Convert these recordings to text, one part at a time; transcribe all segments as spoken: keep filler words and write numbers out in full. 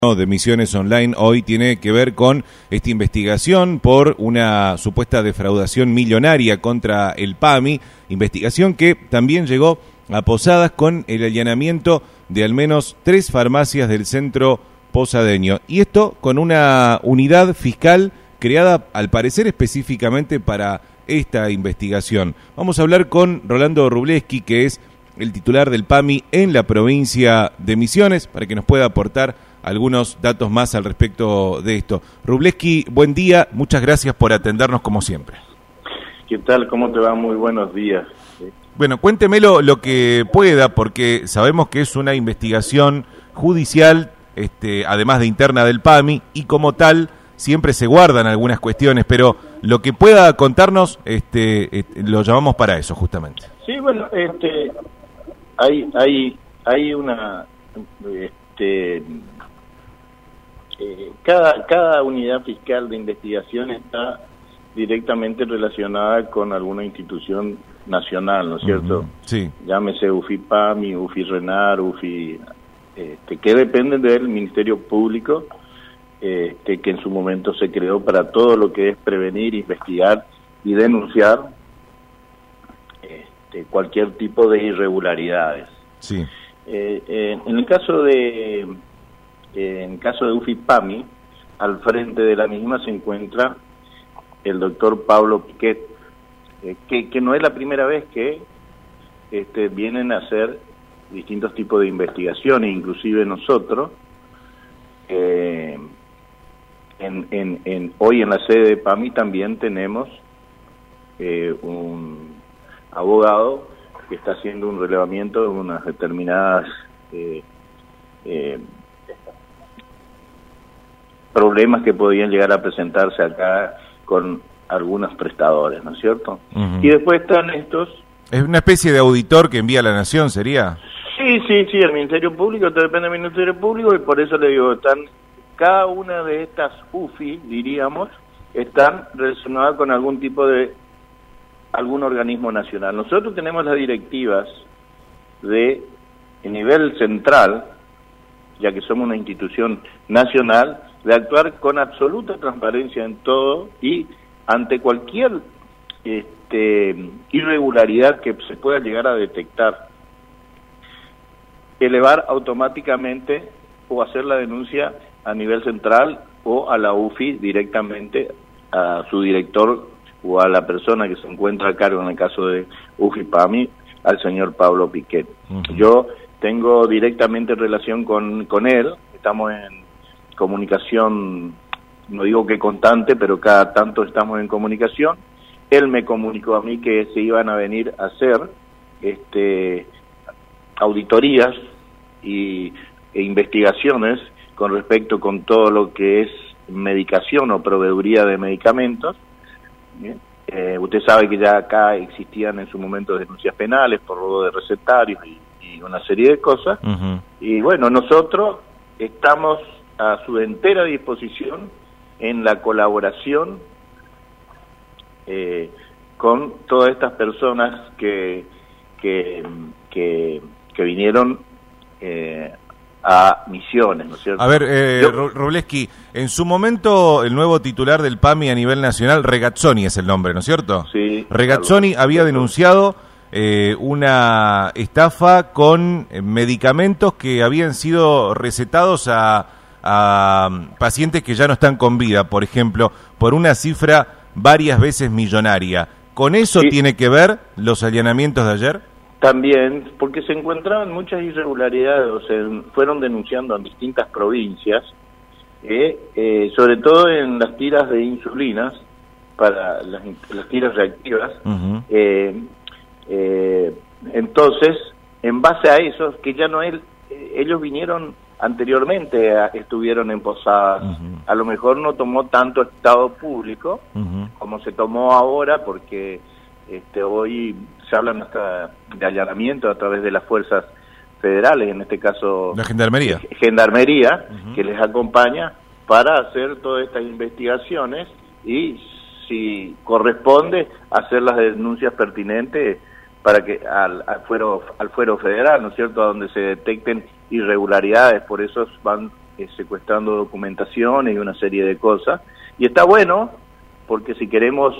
de Misiones Online hoy tiene que ver con esta investigación por una supuesta defraudación millonaria contra el PAMI, investigación que también llegó a Posadas con el allanamiento de al menos tres farmacias del centro posadeño, y esto con una unidad fiscal creada al parecer específicamente para esta investigación. Vamos a hablar con Rolando Wrubleski, que es el titular del PAMI en la provincia de Misiones, para que nos pueda aportar algunos datos más al respecto de esto. Wrubleski, buen día, muchas gracias por atendernos como siempre. ¿Qué tal? ¿Cómo te va? Muy buenos días. Bueno, cuéntemelo lo que pueda, porque sabemos que es una investigación judicial, este, además de interna del PAMI, y como tal siempre se guardan algunas cuestiones, pero lo que pueda contarnos, este, este lo llamamos para eso justamente. Sí, bueno, este, hay, hay, hay una, este, eh, cada, cada unidad fiscal de investigación está directamente relacionada con alguna institución nacional, ¿no es cierto? Uh-huh. Sí. Llámese UFIPAMI, UFIRENAR, UFI, este, que dependen del Ministerio Público, este, que en su momento se creó para todo lo que es prevenir, investigar y denunciar este, cualquier tipo de irregularidades. Sí. Eh, eh, en el caso de, eh, en el caso de UFIPAMI, al frente de la misma se encuentra el doctor Pablo Piquet, eh, que, que no es la primera vez que este, vienen a hacer distintos tipos de investigaciones, inclusive nosotros, eh, en, en, en, hoy en la sede de PAMI también tenemos eh, un abogado que está haciendo un relevamiento de unas determinadas eh, eh, problemas que podían llegar a presentarse acá con algunos prestadores, ¿no es cierto? Uh-huh. Y después están estos... ¿Es una especie de auditor que envía a la Nación, sería? Sí, sí, sí, el Ministerio Público, esto depende del Ministerio Público, y por eso le digo, están cada una de estas U F I, diríamos, están relacionadas con algún tipo de, algún organismo nacional. Nosotros tenemos las directivas de nivel central, ya que somos una institución nacional, de actuar con absoluta transparencia en todo y ante cualquier este, irregularidad que se pueda llegar a detectar, elevar automáticamente o hacer la denuncia a nivel central o a la U F I directamente a su director o a la persona que se encuentra a cargo en el caso de UFIPAMI, al señor Pablo Piquet. Uh-huh. Yo tengo directamente relación con, con él, estamos en comunicación, no digo que constante, pero cada tanto estamos en comunicación. Él me comunicó a mí que se iban a venir a hacer este, auditorías y, e investigaciones con respecto con todo lo que es medicación o proveeduría de medicamentos. Bien. Eh, usted sabe que ya acá existían en su momento denuncias penales por robo de recetarios y, y una serie de cosas. Uh-huh. Y bueno, nosotros estamos a su entera disposición en la colaboración eh, con todas estas personas que que que, que vinieron eh, a Misiones, ¿no es cierto? A ver, eh, Yo, Wrubleski, en su momento el nuevo titular del PAMI a nivel nacional, Regazzoni es el nombre, ¿no es cierto? Sí. Regazzoni claro. había denunciado eh, una estafa con medicamentos que habían sido recetados a a pacientes que ya no están con vida, por ejemplo, por una cifra varias veces millonaria. ¿Con eso sí tiene que ver los allanamientos de ayer? También, porque se encontraban muchas irregularidades, o sea, fueron denunciando en distintas provincias, eh, eh, sobre todo en las tiras de insulinas, para las, las tiras reactivas. Uh-huh. eh, eh, entonces, en base a eso, que ya no es, eh, ellos vinieron anteriormente a, estuvieron en Posadas, uh-huh. a lo mejor no tomó tanto estado público uh-huh. como se tomó ahora, porque este, hoy se hablan hasta de allanamiento a través de las fuerzas federales, en este caso la Gendarmería, Gendarmería uh-huh. que les acompaña para hacer todas estas investigaciones y, si corresponde, hacer las denuncias pertinentes para que al, al fuero al fuero federal, ¿no es cierto?, a donde se detecten irregularidades. Por eso van eh, secuestrando documentaciones y una serie de cosas. Y está bueno, porque si queremos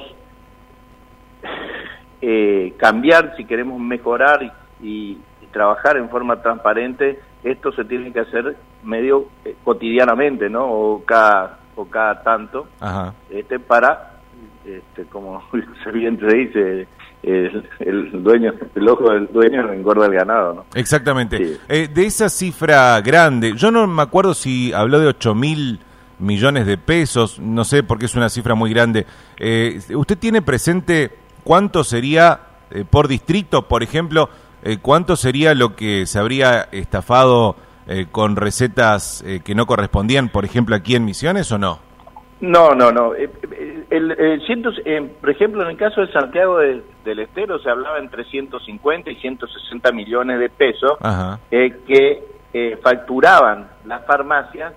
eh, cambiar, si queremos mejorar y, y, y trabajar en forma transparente, esto se tiene que hacer medio eh, cotidianamente, ¿no? O cada, o cada tanto, Ajá. este para, este, como bien se dice, el, el dueño, el ojo del dueño engorda el ganado, ¿no? Exactamente. Sí. Eh, de esa cifra grande, yo no me acuerdo si habló de ocho mil millones de pesos, no sé, porque es una cifra muy grande. Eh, ¿Usted tiene presente cuánto sería eh, por distrito, por ejemplo, eh, cuánto sería lo que se habría estafado eh, con recetas eh, que no correspondían, por ejemplo, aquí en Misiones, o no? No, no, no. El, el, el cientos, eh, por ejemplo, en el caso de Santiago de, del Estero se hablaba entre ciento cincuenta y ciento sesenta millones de pesos eh, que eh, facturaban las farmacias,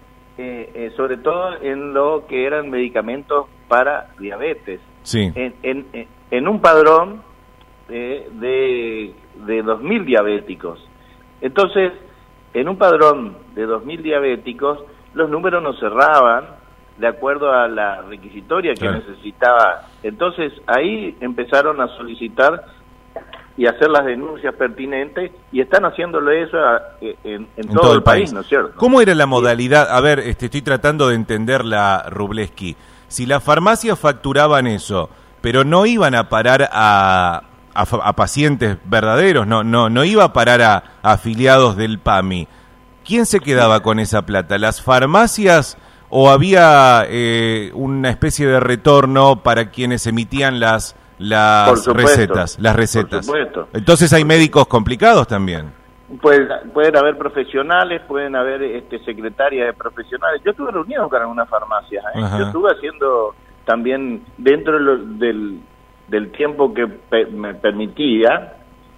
eh, eh, sobre todo en lo que eran medicamentos para diabetes. Sí. En, en, en un padrón eh, de, de dos mil diabéticos. Entonces, en un padrón de dos mil diabéticos, los números no cerraban de acuerdo a la requisitoria que claro. necesitaba. Entonces, ahí empezaron a solicitar y hacer las denuncias pertinentes, y están haciéndolo eso a, en, en, en todo, todo el país, país, ¿no es cierto? ¿Cómo era la modalidad? A ver, este, estoy tratando de entenderla, Wroblewski. Si las farmacias facturaban eso, pero no iban a parar a, a, a pacientes verdaderos, no, no, no iba a parar a, a afiliados del PAMI, ¿quién se quedaba con esa plata? ¿Las farmacias o había eh, una especie de retorno para quienes emitían las las recetas, las recetas? Por supuesto. Entonces hay médicos complicados también. Pues pueden haber profesionales, pueden haber este, secretarias de profesionales. Yo estuve reunido con algunas farmacias, ¿eh? Yo estuve haciendo también dentro de lo, del, del tiempo que pe me permitía,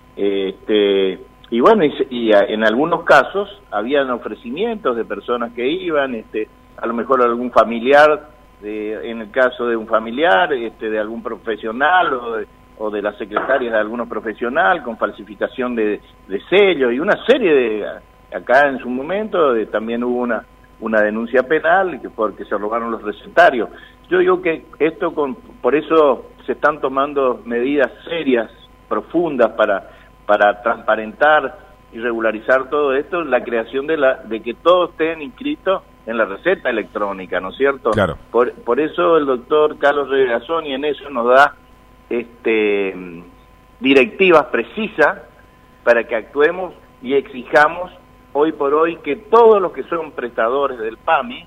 este, y bueno, y, y a, en algunos casos habían ofrecimientos de personas que iban, este, a lo mejor algún familiar, de, en el caso de un familiar, este, de algún profesional o de, o de las secretarias de algunos profesional con falsificación de, de sellos y una serie de, acá en su momento de, también hubo una una denuncia penal porque se robaron los recetarios. Yo digo que esto, con, por eso se están tomando medidas serias, profundas para para transparentar y regularizar todo esto, la creación de la de que todos estén inscritos en la receta electrónica, ¿no es cierto? Claro. Por, por eso el doctor Carlos Regazzoni en eso nos da este directivas precisas para que actuemos y exijamos hoy por hoy que todos los que son prestadores del PAMI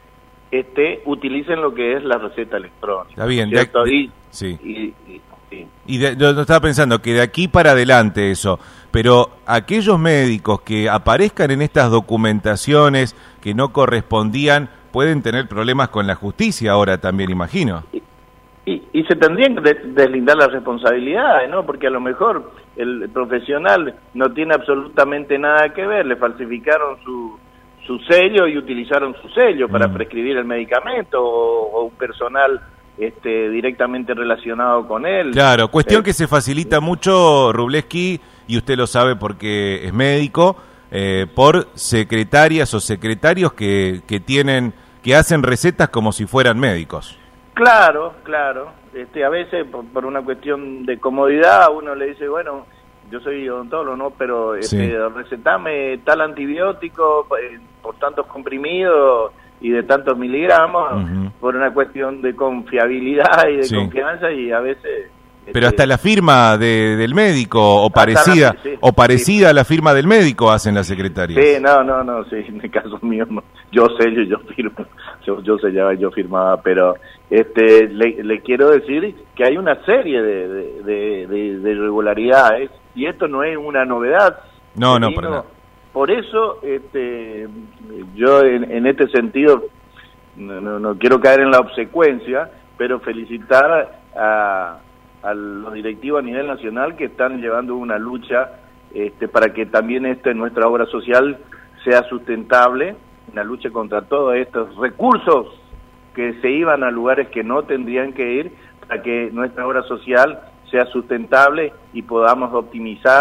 este, utilicen lo que es la receta electrónica. Está bien. ¿Cierto? De, y, sí. Y, y, sí. y de, yo estaba pensando que de aquí para adelante eso, pero aquellos médicos que aparezcan en estas documentaciones que no correspondían pueden tener problemas con la justicia ahora también, imagino. Y, y, y se tendrían que deslindar las responsabilidades, ¿no? Porque a lo mejor el profesional no tiene absolutamente nada que ver, le falsificaron su, su sello y utilizaron su sello para mm. prescribir el medicamento, o, o un personal este, directamente relacionado con él. Claro, cuestión eh, que se facilita mucho, Wroblewski, y usted lo sabe porque es médico, eh, por secretarias o secretarios que, que tienen, que hacen recetas como si fueran médicos. Claro, claro. Este, a veces por, por una cuestión de comodidad uno le dice, bueno, yo soy odontólogo, ¿no? Pero este, sí. recetame tal antibiótico eh, por tantos comprimidos y de tantos miligramos, uh-huh. por una cuestión de confiabilidad y de sí. confianza, y a veces... Pero hasta la firma de, del médico, o parecida la, sí, o parecida sí. a la firma del médico, hacen las secretarias. Sí, no, no, no, sí, en el caso mío, no. yo sé, yo, yo firmo, yo, yo sellaba, yo firmaba, pero este le, le quiero decir que hay una serie de, de, de, de, de irregularidades, y esto no es una novedad. No, no, para nada. Por eso, este, yo en, en este sentido, no, no, no quiero caer en la obsecuencia, pero felicitar a... a los directivos a nivel nacional que están llevando una lucha este, para que también este, nuestra obra social sea sustentable, una lucha contra todos estos recursos que se iban a lugares que no tendrían que ir, para que nuestra obra social sea sustentable y podamos optimizar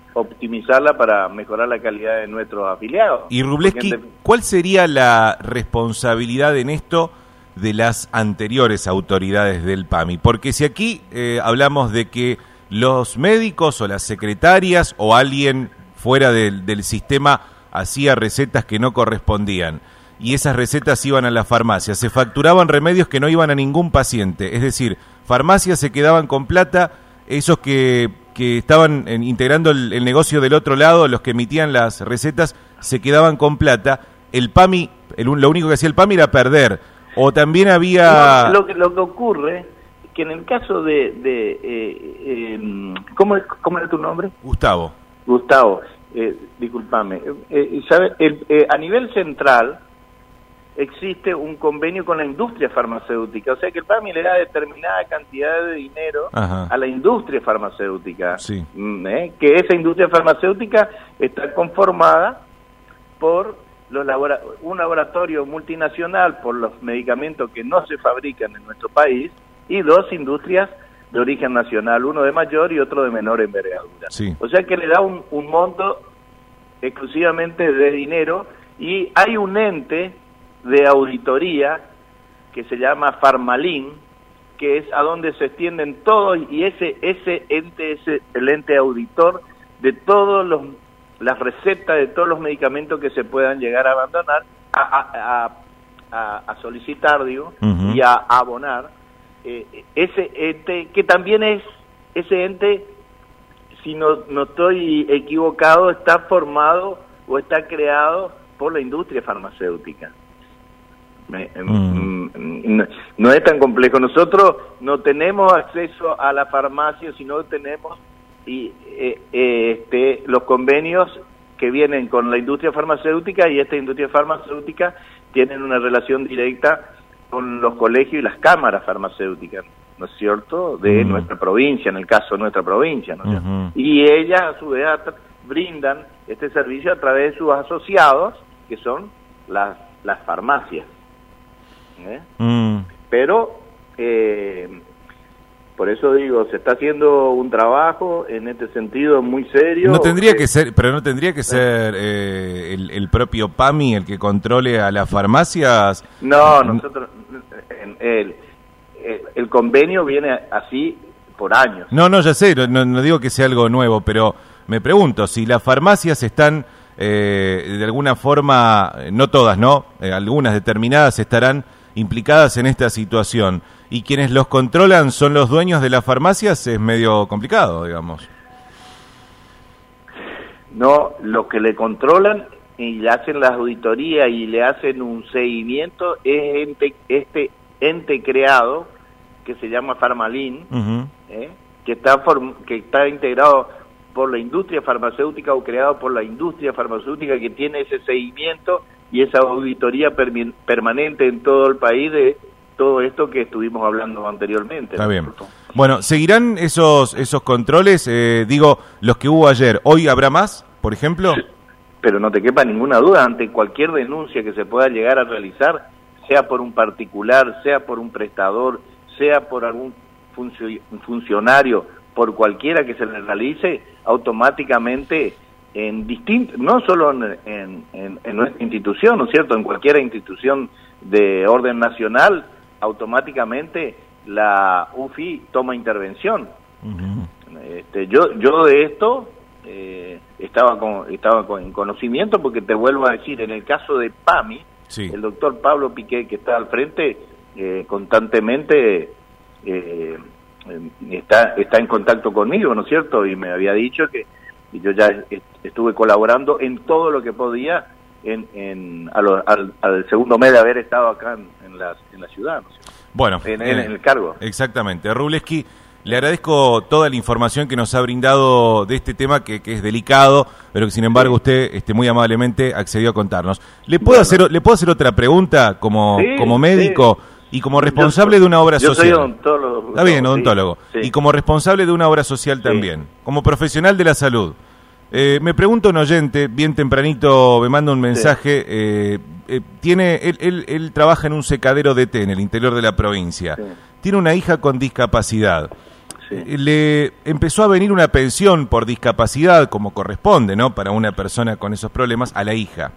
optimizarla para mejorar la calidad de nuestros afiliados. Y Wrubleski, ¿cuál sería la responsabilidad en esto de las anteriores autoridades del PAMI? Porque si aquí eh, hablamos de que los médicos o las secretarias o alguien fuera del, del sistema hacía recetas que no correspondían y esas recetas iban a la farmacia, se facturaban remedios que no iban a ningún paciente, es decir, farmacias se quedaban con plata, esos que, que estaban en, integrando el, el negocio del otro lado, los que emitían las recetas, se quedaban con plata, el PAMI, el, lo único que hacía el PAMI era perder, o también había... No, lo, que, lo que ocurre que en el caso de... de eh, eh, ¿cómo, ¿Cómo era tu nombre? Gustavo. Gustavo, eh, discúlpame, eh, ¿sabe? El, eh, a nivel central existe un convenio con la industria farmacéutica, o sea que el PAMI le da determinada cantidad de dinero Ajá. a la industria farmacéutica, sí. ¿eh? que esa industria farmacéutica está conformada por los labora un laboratorio multinacional por los medicamentos que no se fabrican en nuestro país y dos industrias de origen nacional, uno de mayor y otro de menor envergadura. Sí. O sea que le da un, un monto exclusivamente de dinero y hay un ente de auditoría que se llama Farmalin, que es a donde se extienden todos, y ese ese ente es el ente auditor de todos los las recetas de todos los medicamentos que se puedan llegar a abandonar, a, a, a, a solicitar, digo, uh-huh. y a, a abonar. Eh, ese ente, que también es, ese ente, si no, no estoy equivocado, está formado o está creado por la industria farmacéutica. Mm. No, no es tan complejo. Nosotros no tenemos acceso a la farmacia, sino tenemos y eh, eh, este, los convenios que vienen con la industria farmacéutica, y esta industria farmacéutica tienen una relación directa con los colegios y las cámaras farmacéuticas, ¿no es cierto?, de mm. nuestra provincia, en el caso de nuestra provincia, ¿no es cierto? Uh-huh. Y ellas a su vez brindan este servicio a través de sus asociados, que son las, las farmacias. ¿Eh? Mm. Pero eh, por eso digo, se está haciendo un trabajo en este sentido muy serio. No tendría eh, que ser, pero no tendría que ser eh, el, el propio PAMI el que controle a las farmacias. No, nosotros el, el, el convenio viene así por años. No, no, ya sé, no, no digo que sea algo nuevo, pero me pregunto si las farmacias están eh, de alguna forma, no todas, ¿no? Eh, algunas determinadas estarán implicadas en esta situación, y quienes los controlan son los dueños de las farmacias, es medio complicado, digamos. No, los que le controlan y le hacen la auditoría y le hacen un seguimiento es ente, este ente creado que se llama Farmalin, uh-huh. ¿eh? que está form, que está integrado por la industria farmacéutica o creado por la industria farmacéutica, que tiene ese seguimiento y esa auditoría permi- permanente en todo el país de todo esto que estuvimos hablando anteriormente. Está bien. Bueno, ¿seguirán esos esos controles? Eh, digo, los que hubo ayer, ¿hoy habrá más, por ejemplo? Sí, pero no te quepa ninguna duda, ante cualquier denuncia que se pueda llegar a realizar, sea por un particular, sea por un prestador, sea por algún funcio- funcionario, por cualquiera que se le realice, automáticamente... en distinto, no solo en, en, en, en nuestra institución, ¿no es cierto?, en cualquier institución de orden nacional, automáticamente la U F I toma intervención. Uh-huh. Este, yo yo de esto eh, estaba con, estaba con en conocimiento, porque te vuelvo a decir, en el caso de PAMI, sí. el doctor Pablo Piqué, que está al frente, eh, constantemente eh, está, está en contacto conmigo, ¿no es cierto?, y me había dicho que y yo ya estuve colaborando en todo lo que podía en, en a lo, al, al segundo mes de haber estado acá en, en, la, en la ciudad, ¿no? Bueno, en, en, eh, en el cargo. Exactamente. Wrubleski, le agradezco toda la información que nos ha brindado de este tema que, que es delicado, pero que sin embargo usted este, muy amablemente accedió a contarnos. ¿Le puedo bueno. hacer le puedo hacer otra pregunta como, sí, como médico? Sí. Y como responsable yo, de una obra yo social. Yo soy odontólogo. Está bien, odontólogo. Sí, sí. Y como responsable de una obra social sí. también, como profesional de la salud. Eh, me pregunta un oyente, bien tempranito me manda un mensaje, sí. eh, eh, tiene él, él, él trabaja en un secadero de té en el interior de la provincia. Sí. Tiene una hija con discapacidad. Sí. Le empezó a venir una pensión por discapacidad, como corresponde, ¿no?, para una persona con esos problemas, a la hija.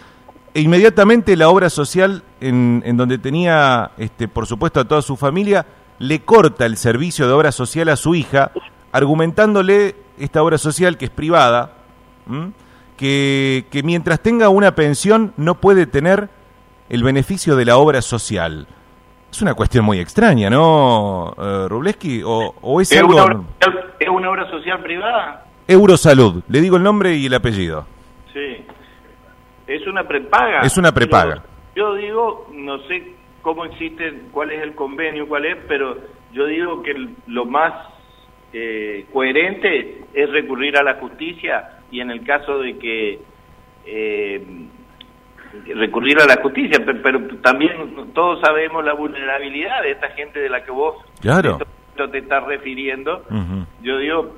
E inmediatamente la obra social, en, en donde tenía, este, por supuesto, a toda su familia, le corta el servicio de obra social a su hija, argumentándole esta obra social, que es privada, ¿m? que, que mientras tenga una pensión no puede tener el beneficio de la obra social. Es una cuestión muy extraña, ¿no, uh, Wroblewski? ¿O, o es, ¿Es algo...? Una obra, ¿Es una obra social privada? Eurosalud, le digo el nombre y el apellido. Sí. ¿Es una prepaga? Es una prepaga. Yo, yo digo, no sé cómo existe, cuál es el convenio, cuál es, pero yo digo que lo más eh, coherente es recurrir a la justicia, y en el caso de que... Eh, recurrir a la justicia, pero, pero también todos sabemos la vulnerabilidad de esta gente de la que vos claro. esto, te estás refiriendo. Uh-huh. Yo digo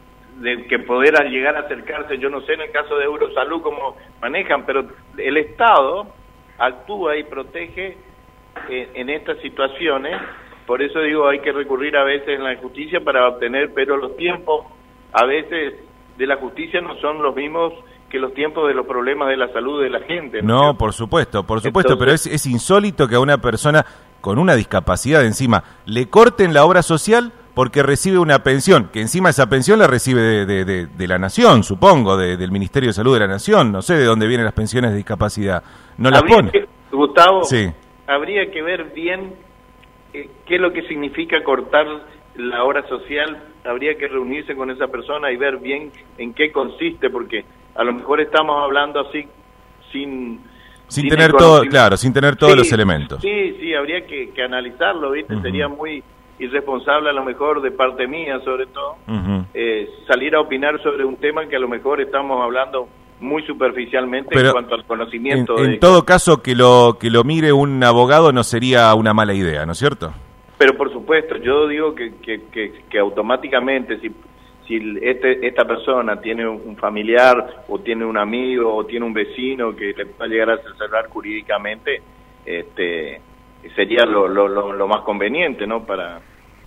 de que poder llegar a acercarse, yo no sé en el caso de Eurosalud cómo manejan, pero el Estado actúa y protege en, en estas situaciones. Por eso digo, hay que recurrir a veces en la justicia para obtener, pero los tiempos a veces de la justicia no son los mismos que los tiempos de los problemas de la salud de la gente. No, no por supuesto, por supuesto, Entonces, pero es, es insólito que a una persona con una discapacidad encima le corten la obra social porque recibe una pensión, que encima esa pensión la recibe de, de, de, de la Nación, supongo, de, del Ministerio de Salud de la Nación, no sé de dónde vienen las pensiones de discapacidad, no las pone. Que, Gustavo, sí. habría que ver bien eh, qué es lo que significa cortar la obra social, habría que reunirse con esa persona y ver bien en qué consiste, porque a lo mejor estamos hablando así sin... Sin, sin tener todo, claro, sin tener todos sí, los elementos. Sí, sí, habría que, que analizarlo, ¿viste? Uh-huh. Sería muy irresponsable a lo mejor de parte mía, sobre todo, uh-huh. eh, salir a opinar sobre un tema que a lo mejor estamos hablando muy superficialmente. Pero en cuanto al conocimiento. En, de... en todo caso, que lo que lo mire un abogado no sería una mala idea, ¿no es cierto? Pero por supuesto, yo digo que, que, que, que automáticamente, si... si este, esta persona tiene un familiar o tiene un amigo o tiene un vecino que le pueda llegar a asesorar jurídicamente, este, sería lo, lo, lo, lo más conveniente, ¿no? Para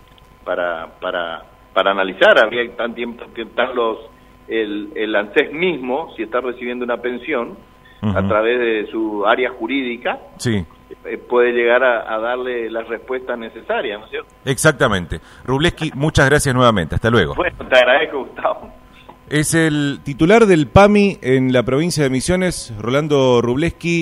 para para para analizar. Habría tan tiempo que están los el, el ANSES mismo, si está recibiendo una pensión uh-huh. a través de su área jurídica. Sí. Puede llegar a, a darle las respuestas necesarias, ¿no es cierto? Exactamente. Wroblewski, muchas gracias nuevamente. Hasta luego. Bueno, te agradezco, Gustavo. Es el titular del PAMI en la provincia de Misiones, Rolando Wroblewski.